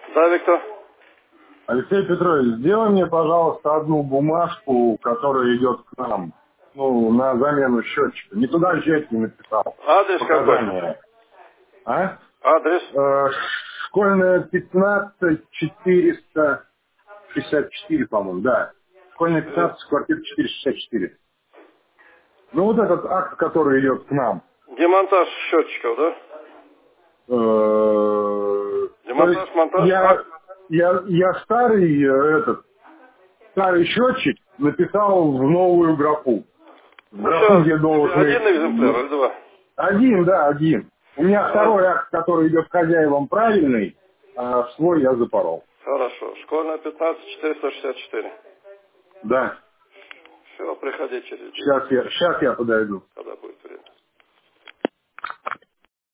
Да, Виктор? Алексей Петрович, сделай мне, пожалуйста, одну бумажку, которая идет к нам. Ну, на замену счетчика. Не туда счетчик написал. Адрес какой? Показания. А? Адрес? Школьная 15 464, по-моему, да. Школьная 15, квартира 464. Ну, вот этот акт, который идет к нам. Демонтаж счетчиков, да? То есть Демонтаж, монтаж, я, акт. я старый счетчик написал в новую графу. В Ну, графу, сейчас где один экземпляр должен... или два? Один, да, один. У меня второй акт, который идет к хозяевам, правильный, а свой я запорол. Хорошо. Школьная 15, 464. Да. Все, приходи через день, Сейчас я подойду. когда будет время.